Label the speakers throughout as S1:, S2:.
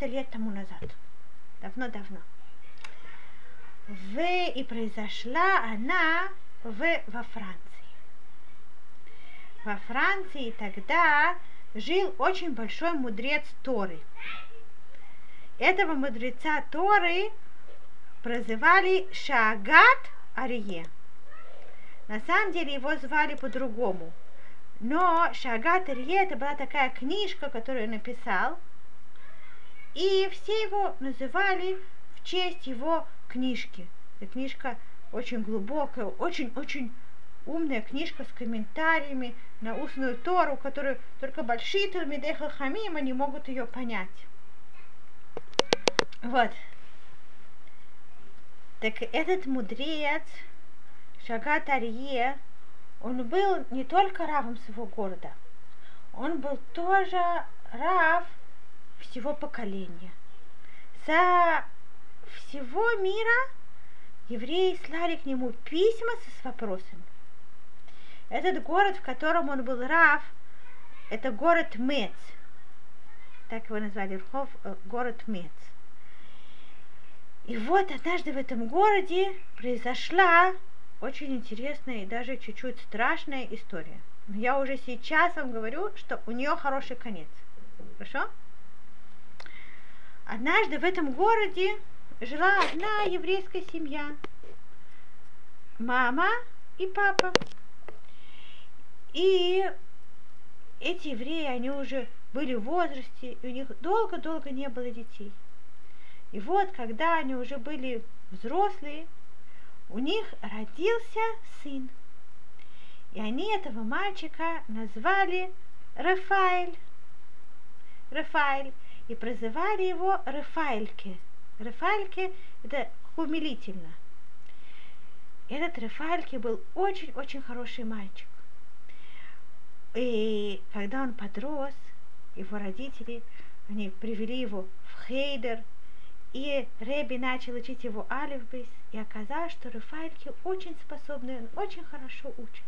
S1: 400 лет тому назад. Давно-давно. И произошла она во Франции. Во Франции тогда жил очень большой мудрец Торы. Этого мудреца Торы прозывали Шаагат Арье. На самом деле его звали по-другому. Но Шаагат Арье это была такая книжка, которую он написал. И все его называли в честь его книжки. Эта книжка очень глубокая, очень-очень умная книжка с комментариями на устную Тору, которую только большие Талмидей Хахамим они могут ее понять. Вот. Так этот мудрец Шаагат Арье, он был не только равом своего города, он был тоже рав всего поколения. Со всего мира евреи слали к нему письма с вопросами. Этот город, в котором он был рав, это город Мец. Так его назвали, город Мец. И вот однажды в этом городе произошла очень интересная и даже чуть-чуть страшная история. Но я уже сейчас вам говорю, что у нее хороший конец. Хорошо? Однажды в этом городе жила одна еврейская семья. Мама и папа. И эти евреи, они уже были в возрасте, и у них долго-долго не было детей. И вот, когда они уже были взрослые, у них родился сын. И они этого мальчика назвали Рафаэль. Рафаэль. И прозывали его Рафаэльке. Рафаэльке это умилительно. Этот Рафаэльке был очень-очень хороший мальчик. И когда он подрос, его родители, они привели его в хейдер, и Ребби начал учить его алеф бейс, и оказалось, что Рафаэльке очень способный, он очень хорошо учится.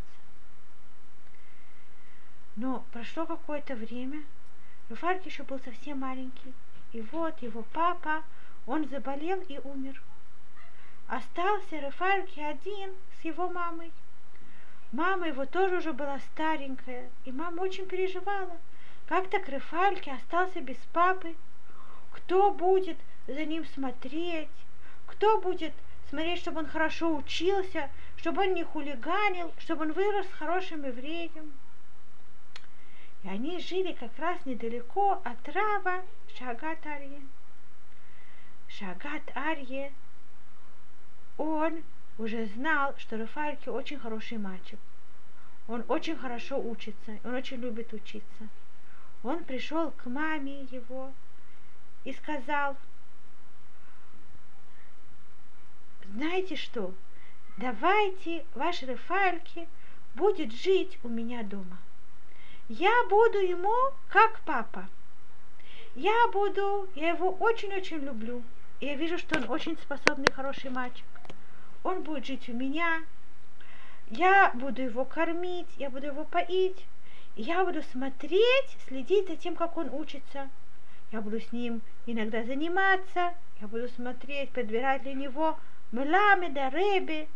S1: Но прошло какое-то время, Рафаэльке еще был совсем маленький, и вот его папа, он заболел и умер. Остался Рафаэльке один с его мамой. Мама его тоже уже была старенькая, и мама очень переживала. Как так Рафаэльке остался без папы? Кто будет за ним смотреть? Кто будет смотреть, чтобы он хорошо учился, чтобы он не хулиганил, чтобы он вырос хорошим евреем? И они жили как раз недалеко от рава Шаагат Арье. Шаагат Арье, он уже знал, что Рафаэльке очень хороший мальчик. Он очень хорошо учится, он очень любит учиться. Он пришел к маме его и сказал: знаете что, давайте ваш Рафаэльке будет жить у меня дома. Я буду ему как папа. Я его очень-очень люблю. И я вижу, что он очень способный, хороший мальчик. Он будет жить у меня. Я буду его кормить, я буду его поить. И я буду смотреть, следить за тем, как он учится. Я буду с ним иногда заниматься. Я буду смотреть, подбирать для него меламеда, Ребби.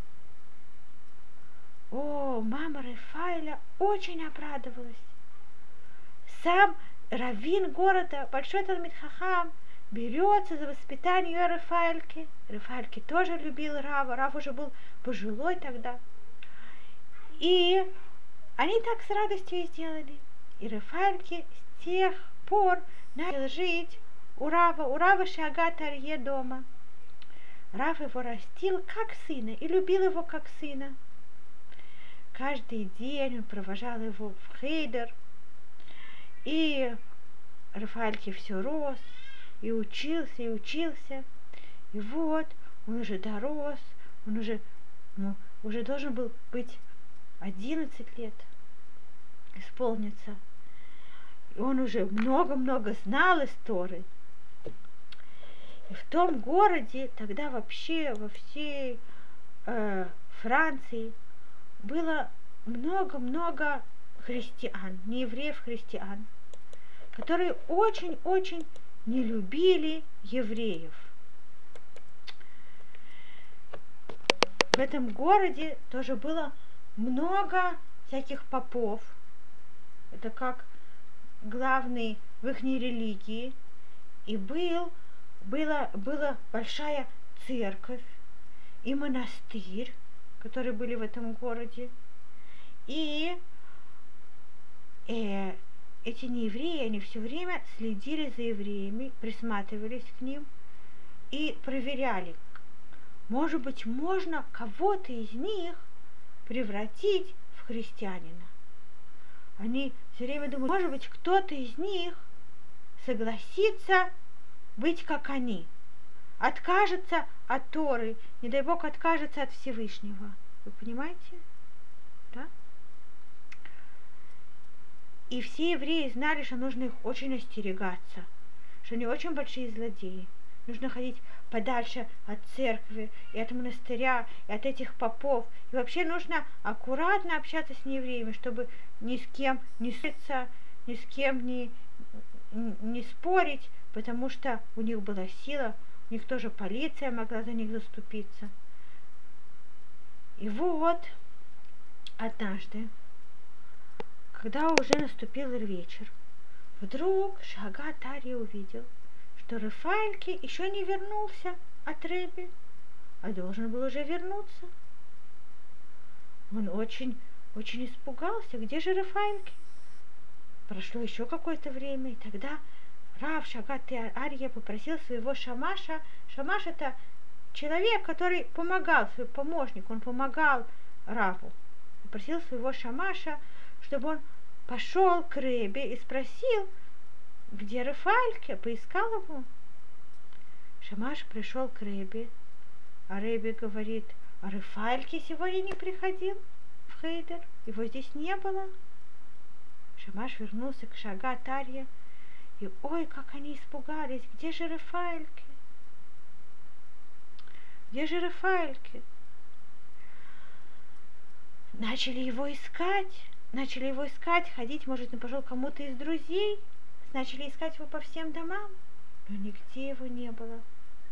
S1: О, мама Рафаэля очень обрадовалась. Сам раввин города, большой Талмид Хахам, берется за воспитание Рафаэльки. Рафаэльки тоже любил Рава. Рав уже был пожилой тогда. И они так с радостью и сделали. И Рафаэльки с тех пор начал жить у Рава Шаагат Арье дома. Рав его растил как сына и любил его как сына. Каждый день он провожал его в хейдер. И Рафаэльке все рос, и учился, и учился. И вот он уже дорос, он уже должен был быть 11 лет, исполнится. И он уже много-много знал из Торы. И в том городе, тогда вообще во всей Франции было много-много христиан, неевреев христиан, которые очень-очень не любили евреев. В этом городе тоже было много всяких попов. Это как главный в их религии. И была большая церковь и монастырь, которые были в этом городе. И эти неевреи, они все время следили за евреями, присматривались к ним и проверяли, может быть, можно кого-то из них превратить в христианина. Они все время думают, может быть, кто-то из них согласится быть как они, откажется от Торы, не дай Бог, откажется от Всевышнего. Вы понимаете? Да? И все евреи знали, что нужно их очень остерегаться, что они очень большие злодеи. Нужно ходить подальше от церкви, и от монастыря, и от этих попов. И вообще нужно аккуратно общаться с неевреями, чтобы ни с кем не ссориться, ни с кем не спорить, потому что у них была сила, у них тоже полиция могла за них заступиться. И вот однажды, когда уже наступил вечер, вдруг Шагат Арья увидел, что Рафаэльке еще не вернулся от Ребби, а должен был уже вернуться. Он очень испугался, где же Рафаэльке? Прошло еще какое-то время, и тогда Рав Шагат Арья попросил своего шамаша. Шамаш — это человек, который помогал, свой помощник, он помогал Раву. Попросил своего шамаша, чтобы он пошел к Ребби и спросил, где Рафаэльке, поискал его. Шамаш пришел к Ребби, а Ребби говорит, а Рафаэльке сегодня не приходил в хейдер, его здесь не было. Шамаш вернулся к Шагат Арье, и ой, как они испугались, где же Рафаэльке? Где же Рафаэльке? Начали его искать, ходить, может, он пошел кому-то из друзей, начали искать его по всем домам, но нигде его не было.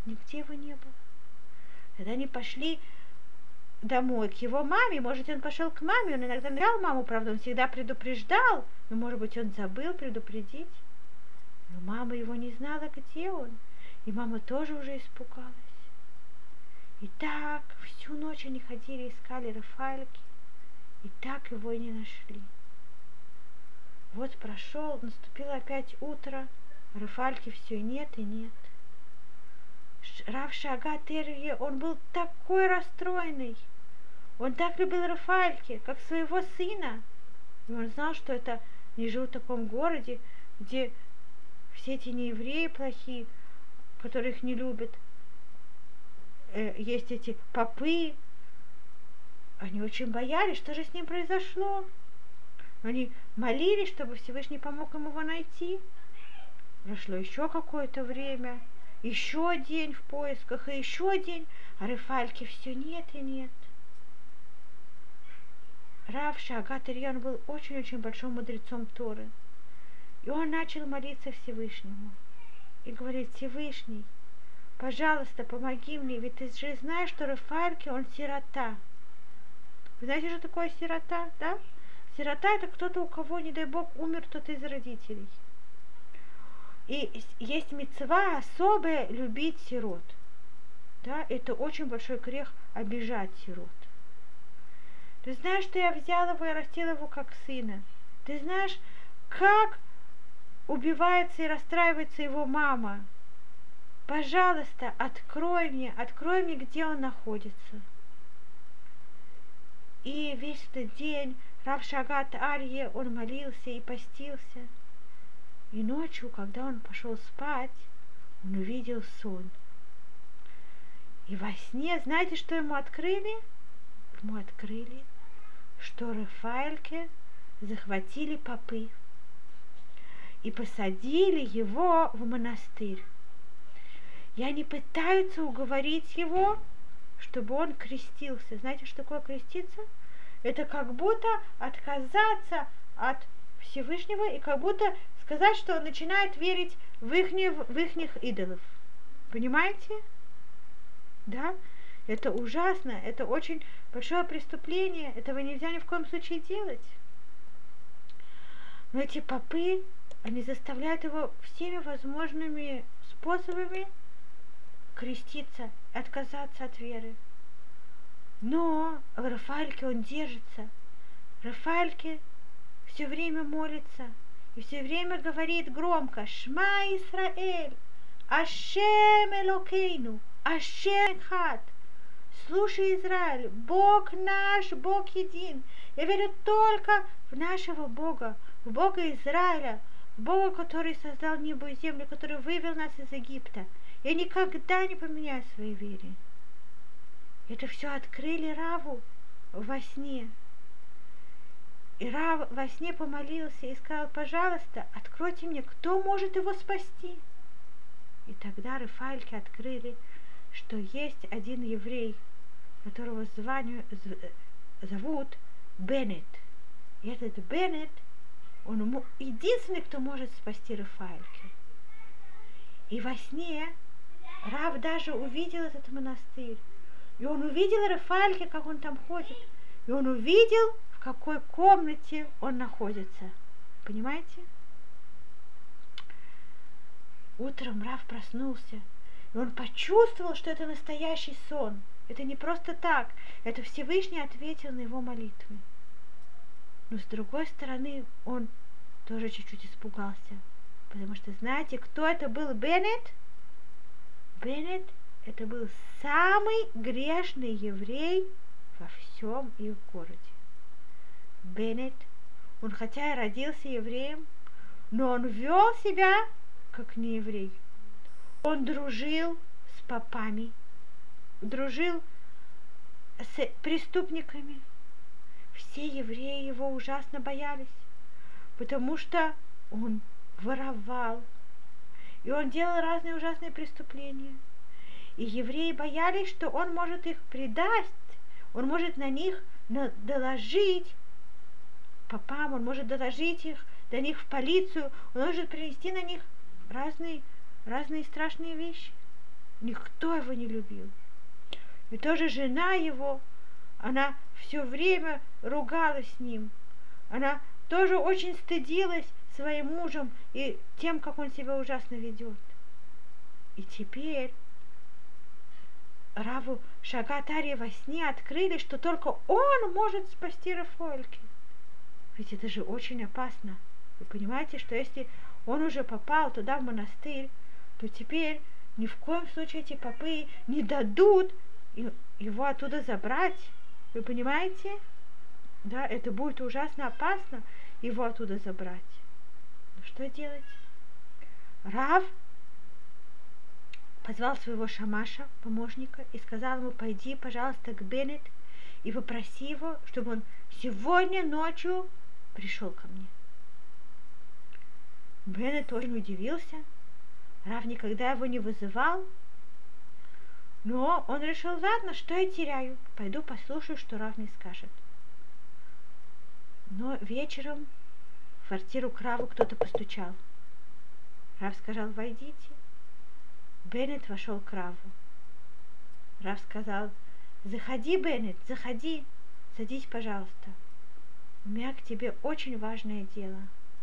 S1: Тогда они пошли домой к его маме, может, он пошел к маме, он иногда нравил маму, правда, он всегда предупреждал, но, может быть, он забыл предупредить. Но мама его не знала, где он, и мама тоже уже испугалась. И так всю ночь они ходили, искали Рафаэльки, и так его и не нашли. Вот наступило опять утро, Рафаэльки все нет и нет. Рав Шагат Арья, он был такой расстроенный. Он так любил Рафаэльки, как своего сына. И он знал, что это не жил в таком городе, где все эти неевреи плохие, которых не любят. Есть эти попы. Они очень боялись, что же с ним произошло. Они молились, чтобы Всевышний помог им его найти. Прошло еще какое-то время, еще день в поисках, и еще день, а Рафаэльки все нет и нет. Рав Шагат Арья, он был очень-очень большим мудрецом Торы. И он начал молиться Всевышнему. И говорит, Всевышний, пожалуйста, помоги мне, ведь ты же знаешь, что Рафаэльки, он сирота. Вы знаете, что такое сирота, да? Сирота — это кто-то, у кого, не дай Бог, умер кто-то из родителей. И есть мицва особая любить сирот. Да? Это очень большой грех обижать сирот. Ты знаешь, что я взяла его и растила его как сына. Ты знаешь, как убивается и расстраивается его мама. Пожалуйста, открой мне, где он находится. И весь этот день Рав Шагат Арье, он молился и постился. И ночью, когда он пошел спать, он увидел сон. И во сне, знаете, что ему открыли? Ему открыли, что Рафаэльке захватили попы и посадили его в монастырь. И они пытаются уговорить его, чтобы он крестился. Знаете, что такое креститься? Это как будто отказаться от Всевышнего и как будто сказать, что он начинает верить в ихних идолов. Понимаете? Да? Это ужасно, это очень большое преступление, этого нельзя ни в коем случае делать. Но эти попы, они заставляют его всеми возможными способами креститься, отказаться от веры. Но Рафаэльке он держится. Рафаэльке все время молится и все время говорит громко: «Шма Исраэль, Ашем Элокейну, Ашем Хад». Слушай, Израиль, Бог наш, Бог един. Я верю только в нашего Бога, в Бога Израиля, в Бога, который создал небо и землю, который вывел нас из Египта. Я никогда не поменяю своей вере. Это все открыли Раву во сне. И Рав во сне помолился и сказал: «Пожалуйста, откройте мне, кто может его спасти». И тогда Рафаэльке открыли, что есть один еврей, которого зовут Беннет. И этот Беннет, он единственный, кто может спасти Рафаэльке. И во сне Рав даже увидел этот монастырь. И он увидел Рафаэльке, как он там ходит. И он увидел, в какой комнате он находится. Понимаете? Утром Рав проснулся, и он почувствовал, что это настоящий сон. Это не просто так. Это Всевышний ответил на его молитвы. Но с другой стороны, он тоже чуть-чуть испугался. Потому что знаете, кто это был Беннет? Беннет — это был самый грешный еврей во всем их городе. Беннет, он хотя и родился евреем, но он вел себя как нееврей. Он дружил с попами, дружил с преступниками. Все евреи его ужасно боялись, потому что он воровал, и он делал разные ужасные преступления. И евреи боялись, что он может их предать, он может на них доложить попам, он может доложить их, до них в полицию, он может принести на них разные страшные вещи. Никто его не любил. И тоже жена его, она все время ругалась с ним. Она тоже очень стыдилась своим мужем и тем, как он себя ужасно ведет. И теперь Раву Шагат Арье во сне открыли, что только он может спасти Рафаэльке. Ведь это же очень опасно. Вы понимаете, что если он уже попал туда, в монастырь, то теперь ни в коем случае эти попы не дадут его оттуда забрать. Вы понимаете? Да, это будет ужасно опасно его оттуда забрать. Ну что делать? Рав позвал своего шамаша, помощника, и сказал ему: пойди, пожалуйста, к Беннет и попроси его, чтобы он сегодня ночью пришел ко мне. Беннет очень удивился. Рав никогда его не вызывал. Но он решил: ладно, что я теряю? Пойду послушаю, что Рав мне скажет. Но вечером в квартиру к Раву кто-то постучал. Рав сказал: войдите. Беннет вошел к Раву. Рав сказал: заходи, Беннет, заходи, садись, пожалуйста. У меня к тебе очень важное дело.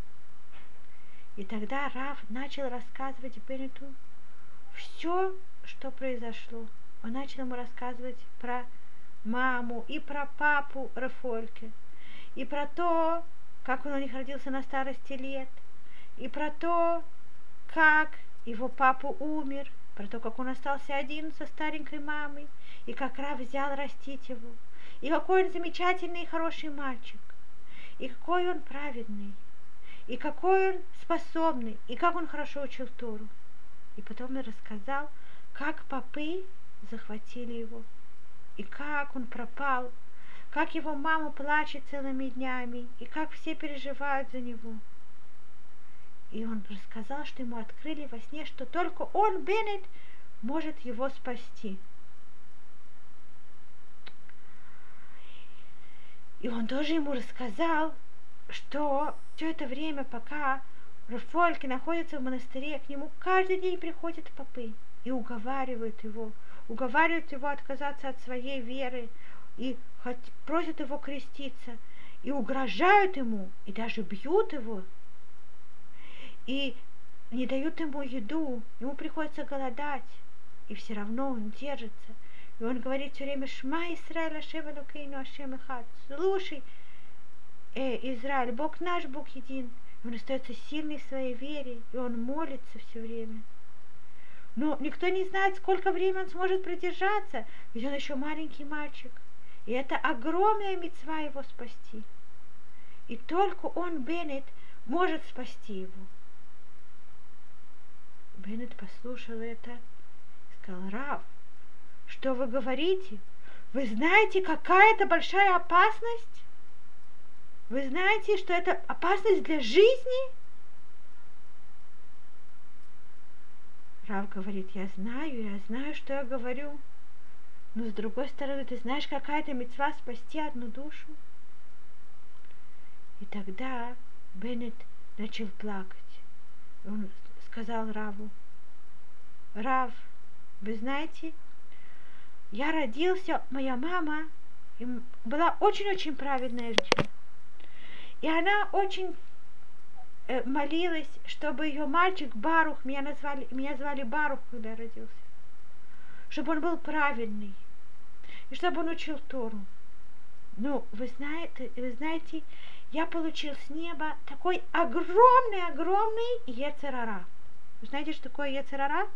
S1: И тогда Рав начал рассказывать Беннету все, что произошло. Он начал ему рассказывать про маму и про папу Рафаэльке, и про то, как он у них родился на старости лет, и про то, как его папа умер, про то, как он остался один со старенькой мамой, и как Рав взял растить его, и какой он замечательный и хороший мальчик, и какой он праведный, и какой он способный, и как он хорошо учил Тору. И потом он рассказал, как попы захватили его, и как он пропал, как его мама плачет целыми днями, и как все переживают за него. И он рассказал, что ему открыли во сне, что только он, Беннет, может его спасти. И он тоже ему рассказал, что все это время, пока Рафаэльке находится в монастыре, к нему каждый день приходят попы и уговаривают его отказаться от своей веры, и просят его креститься, и угрожают ему, и даже бьют его, и не дают ему еду, ему приходится голодать, и все равно он держится. И он говорит все время: «Шма Исраэль, Ашем Элокейну, Ашем Эхад». Слушай, Израиль, Бог наш, Бог един. И он остается сильный в своей вере, и он молится все время. Но никто не знает, сколько времени он сможет продержаться, ведь он еще маленький мальчик. И это огромная мицва его спасти. И только он, Беннет, может спасти его. Беннет послушал это и сказал: «Рав, что вы говорите? Вы знаете, какая это большая опасность? Вы знаете, что это опасность для жизни?» Рав говорит: я знаю, что я говорю. Но с другой стороны, ты знаешь, какая это мицва спасти одну душу? И тогда Беннет начал плакать. Он сказал Раву: «Рав, вы знаете, я родился, моя мама была очень-очень праведная женщина. И она очень молилась, чтобы ее мальчик Барух, меня звали Барух, когда я родился, чтобы он был праведный, и чтобы он учил Тору. Ну, вы знаете, я получил с неба такой огромный йецер ара. Вы знаете, что такое йецер ара?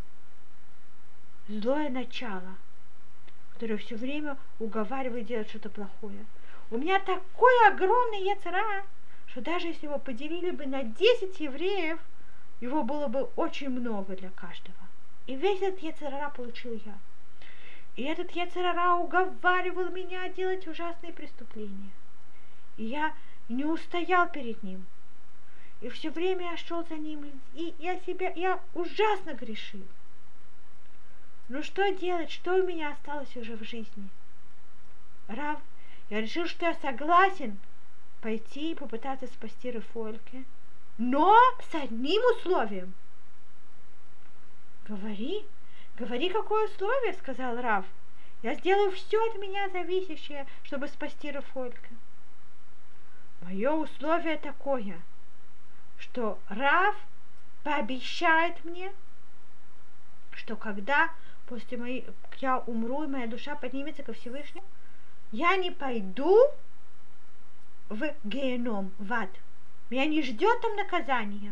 S1: Злое начало, которое все время уговаривает делать что-то плохое. У меня такой огромный йецер ара, что даже если его поделили бы на 10 евреев, его было бы очень много для каждого. И весь этот йецер ара получил я. И этот йецер ара уговаривал меня делать ужасные преступления. И я не устоял перед ним. И все время я шел за ним, и я ужасно грешил. Ну что делать, что у меня осталось уже в жизни? Рав, я решил, что я согласен пойти и попытаться спасти Рафаэльке, но с одним условием. Говори, какое условие, сказал Рав. Я сделаю все от меня зависящее, чтобы спасти Рафаэльке. Мое условие такое, что Рав пообещает мне, что когда я умру, и моя душа поднимется ко Всевышнему, я не пойду в геном, в ад. Меня не ждет там наказание.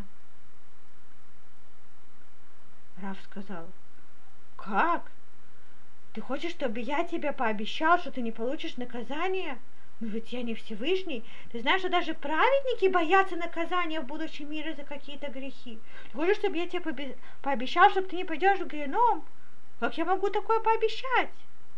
S1: Рав сказал: как? Ты хочешь, чтобы я тебе пообещал, что ты не получишь наказание? Но ведь я не Всевышний. Ты знаешь, что даже праведники боятся наказания в будущем мире за какие-то грехи. Ты хочешь, чтобы я тебе пообещал, чтобы ты не пойдешь в геном? Как я могу такое пообещать?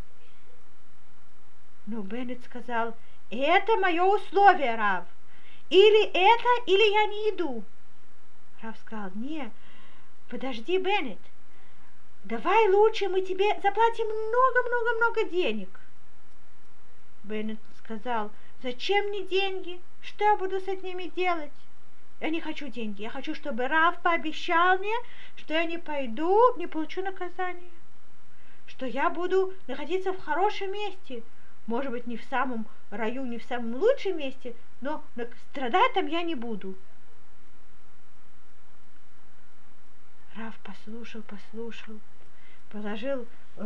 S1: Но Беннет сказал: это мое условие, Рав. Или это, или я не иду. Рав сказал: не, подожди, Беннет. Давай лучше мы тебе заплатим много-много-много денег. Беннет сказал: зачем мне деньги? Что я буду с ними делать? Я не хочу деньги. Я хочу, чтобы Рав пообещал мне, что я не пойду, не получу наказание. Что я буду находиться в хорошем месте. Может быть, не в самом раю, не в самом лучшем месте, но страдать там я не буду. Рав послушал, положил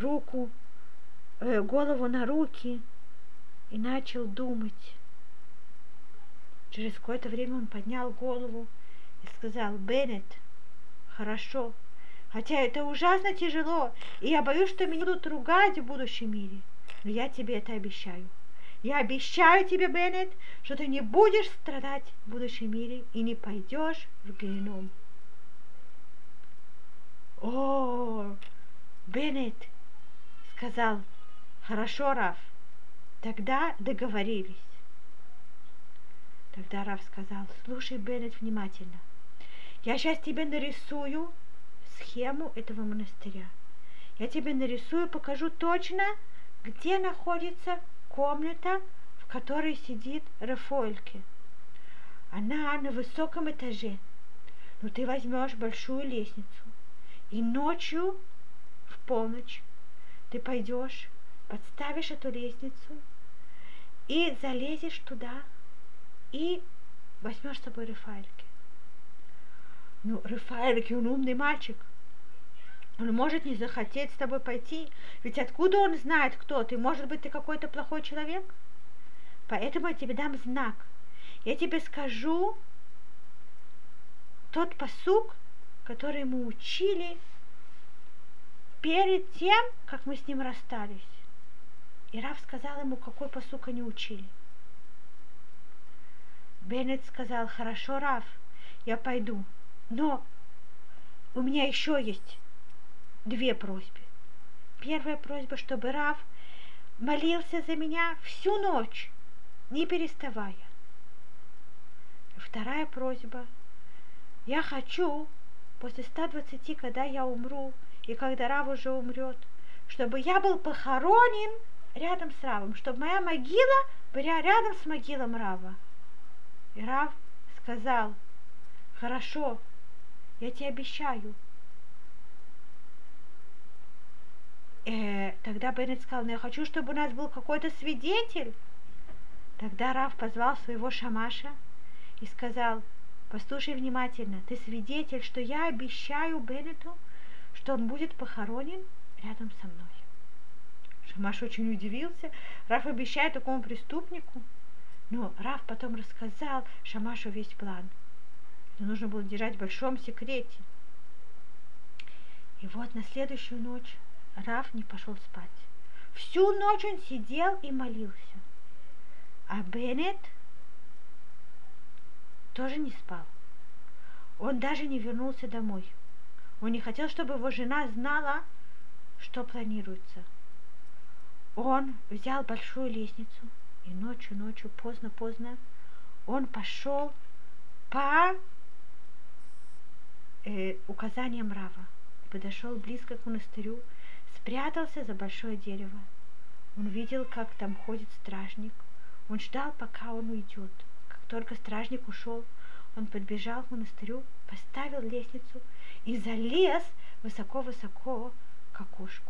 S1: голову на руки и начал думать. Через какое-то время он поднял голову и сказал: Беннет, хорошо, хотя это ужасно тяжело, и я боюсь, что меня будут ругать в будущем мире, но я тебе это обещаю. Я обещаю тебе, Беннет, что ты не будешь страдать в будущем мире и не пойдешь в геном. О, Беннет сказал: хорошо, Рав, тогда договорились. Тогда Рав сказал: слушай, Беннет, внимательно. Я сейчас тебе нарисую схему этого монастыря. Я тебе нарисую, покажу точно, где находится комната, в которой сидит Рафаэльке. Она на высоком этаже. но ты возьмешь большую лестницу, и ночью в полночь ты пойдешь, подставишь эту лестницу и залезешь туда, и возьмешь с собой Рафаэльки. Ну, Рафаэльки, он умный мальчик. Он может не захотеть с тобой пойти, ведь откуда он знает, кто ты? Может быть, ты какой-то плохой человек? Поэтому я тебе дам знак. Я тебе скажу тот пасук, который мы учили перед тем, как мы с ним расстались. И Рав сказал ему, какой пасук они учили. Беннет сказал: хорошо, Рав, я пойду, но у меня еще есть две просьбы. Первая просьба, чтобы Рав молился за меня всю ночь, не переставая. Вторая просьба: я хочу после 120, когда я умру, и когда Рав уже умрет, чтобы я был похоронен рядом с Равом, чтобы моя могила была рядом с могилом Рава. И Рав сказал: хорошо, я тебе обещаю. Тогда Беннет сказал: но я хочу, чтобы у нас был какой-то свидетель. Тогда Рав позвал своего шамаша и сказал: послушай внимательно, ты свидетель, что я обещаю Беннету, что он будет похоронен рядом со мной. Шамаш очень удивился. Рав обещает такому преступнику. Но Рав потом рассказал Шамашу весь план. Это нужно было держать в большом секрете. И вот на следующую ночь Рав не пошел спать. Всю ночь он сидел и молился. А Беннет тоже не спал. Он даже не вернулся домой. Он не хотел, чтобы его жена знала, что планируется. Он взял большую лестницу, и ночью, поздно, он пошел по указаниям Рава. Подошел близко к монастырю, спрятался за большое дерево. Он видел, как там ходит стражник. Он ждал, пока он уйдет. Как только стражник ушел, он подбежал к монастырю, поставил лестницу и залез высоко-высоко к окошку.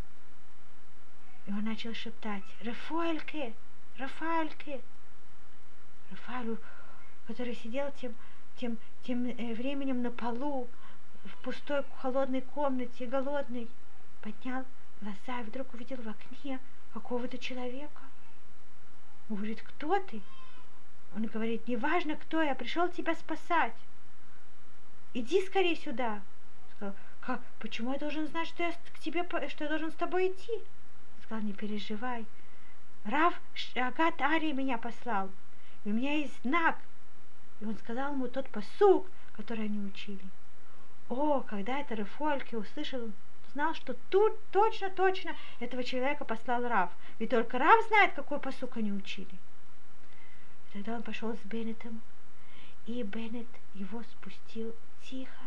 S1: И он начал шептать: Рафаэльке, Рафаэльке. Рафаэлю, который сидел тем временем на полу, в пустой холодной комнате, голодный, поднял глаза и вдруг увидел в окне какого-то человека. Он говорит: кто ты? Он говорит: неважно, кто я, пришел тебя спасать. Иди скорее сюда. Сказал: как? Почему я должен знать, что я к тебе, что я должен с тобой идти? Сказал: не переживай. Рав Агат Ари меня послал. И у меня есть знак. И он сказал ему тот пасук, который они учили. О, когда это Рафаэльке услышал, он знал, что тут точно этого человека послал Рав. Ведь только Рав знает, какой пасук они учили. Тогда он пошел с Беннетом, и Беннет его спустил тихо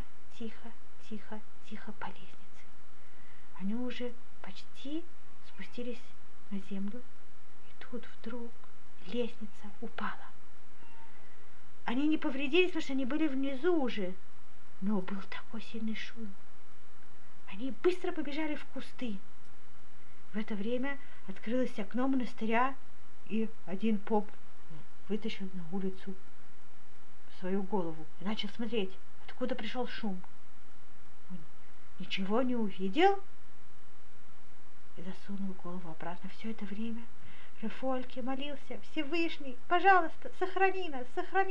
S1: по лестнице. Они уже почти спустились на землю, и тут вдруг лестница упала. Они не повредились, потому что они были внизу уже, но был такой сильный шум. Они быстро побежали в кусты. В это время открылось окно монастыря, и один поп вытащил на улицу свою голову и начал смотреть, откуда пришел шум. Он ничего не увидел и засунул голову обратно. Все это время Рафаэльке молился: Всевышний, пожалуйста, сохрани нас.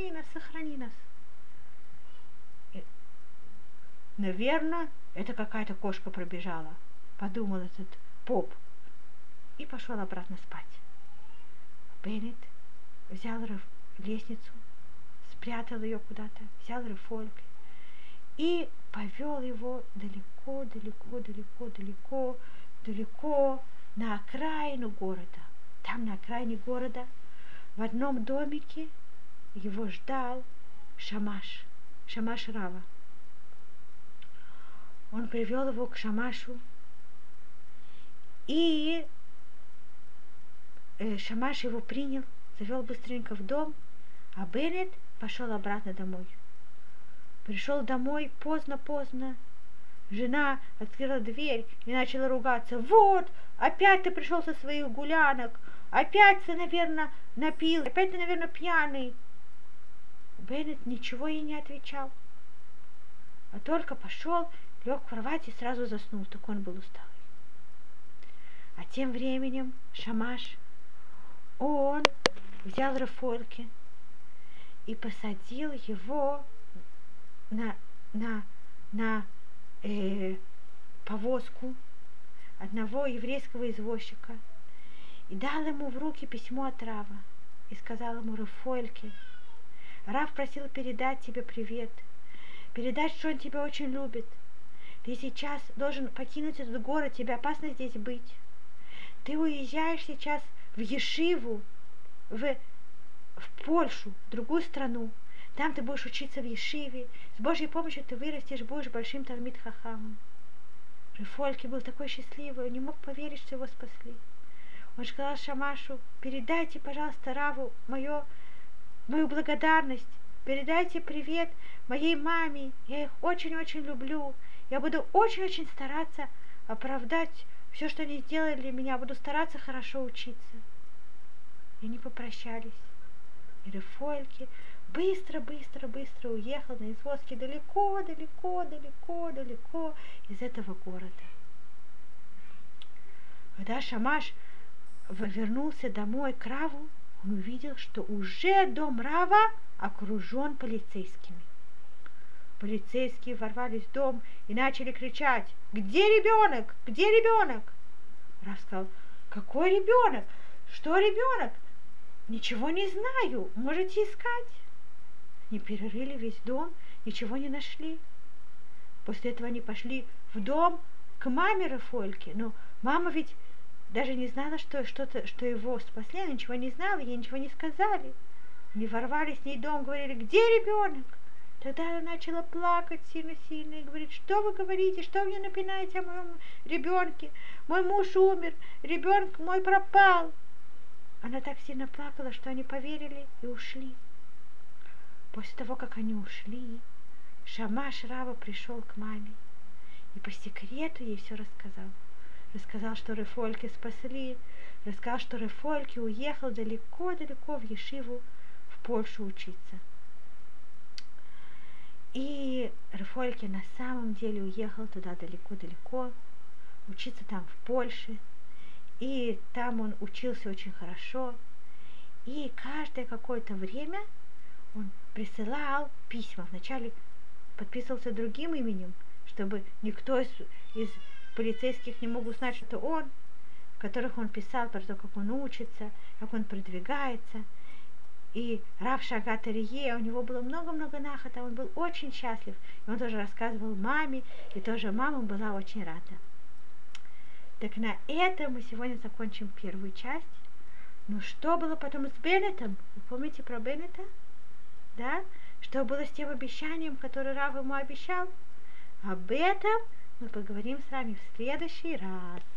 S1: И, наверное, это какая-то кошка пробежала, подумал этот поп, и пошел обратно спать. Беннет взял лестницу, спрятал ее куда-то, взял Рафаэльке и повел его далеко на окраину города. Там, на окраине города, в одном домике его ждал шамаш Рава. Он привел его к шамашу, и шамаш его принял, завел быстренько в дом, а Беннет пошел обратно домой. Пришел домой поздно-поздно. Жена открыла дверь и начала ругаться. Вот, опять ты пришел со своих гулянок. Опять ты, наверное, напил. Опять ты, наверное, пьяный. Беннет ничего ей не отвечал. А только пошел, лег в кровать и сразу заснул. Так он был усталый. А тем временем Шамаш, он взял Рефольке и посадил его на повозку одного еврейского извозчика и дал ему в руки письмо от Рава и сказал ему: Рефольке, Рав просил передать тебе привет, передать, что он тебя очень любит. Ты сейчас должен покинуть этот город, тебе опасно здесь быть. Ты уезжаешь сейчас в Ешиву, в Польшу, в другую страну. Там ты будешь учиться в Ешиве. С Божьей помощью ты вырастешь, будешь большим Талмид Хахамом. Рефольке был такой счастливый, он не мог поверить, что его спасли. Он сказал Шамашу: передайте, пожалуйста, Раву мою благодарность, передайте привет моей маме, я их очень-очень люблю. Я буду очень-очень стараться оправдать все, что они сделали для меня, буду стараться хорошо учиться. И они попрощались. И Рефольке быстро уехал на извозке далеко из этого города. Когда Шамаш вернулся домой к Раву, он увидел, что уже дом Рава окружен полицейскими. Полицейские ворвались в дом и начали кричать: где ребенок? Где ребенок? Рав сказал: какой ребенок? Что ребенок? Ничего не знаю, можете искать. Они перерыли весь дом, ничего не нашли. После этого они пошли в дом к маме Рефольке, но мама ведь даже не знала, что его спасли, она ничего не знала, ей ничего не сказали. Они ворвались в ней дом, говорили: где ребенок? Тогда она начала плакать сильно-сильно и говорит: что вы говорите, что вы мне напоминаете о моем ребенке? Мой муж умер, ребенок мой пропал. Она так сильно плакала, что они поверили и ушли. После того, как они ушли, Шамаш Рава пришел к маме и по секрету ей все рассказал. Рассказал, что Рефольке спасли, рассказал, что Рефольке уехал далеко-далеко в Ешиву, в Польшу учиться. И Рефольке на самом деле уехал туда далеко-далеко, учиться там в Польше. И там он учился очень хорошо. И каждое какое-то время он присылал письма. Вначале подписывался другим именем, чтобы никто из полицейских не мог узнать, что это он, в которых он писал про то, как он учится, как он продвигается. И Рав Шагат Арие, у него было много-много нахата, он был очень счастлив. И он тоже рассказывал маме, и тоже мама была очень рада. Так на этом мы сегодня закончим первую часть. Ну что было потом с Беннетом? Вы помните про Беннета? Да? Что было с тем обещанием, которое Рав ему обещал? Об этом мы поговорим с вами в следующий раз.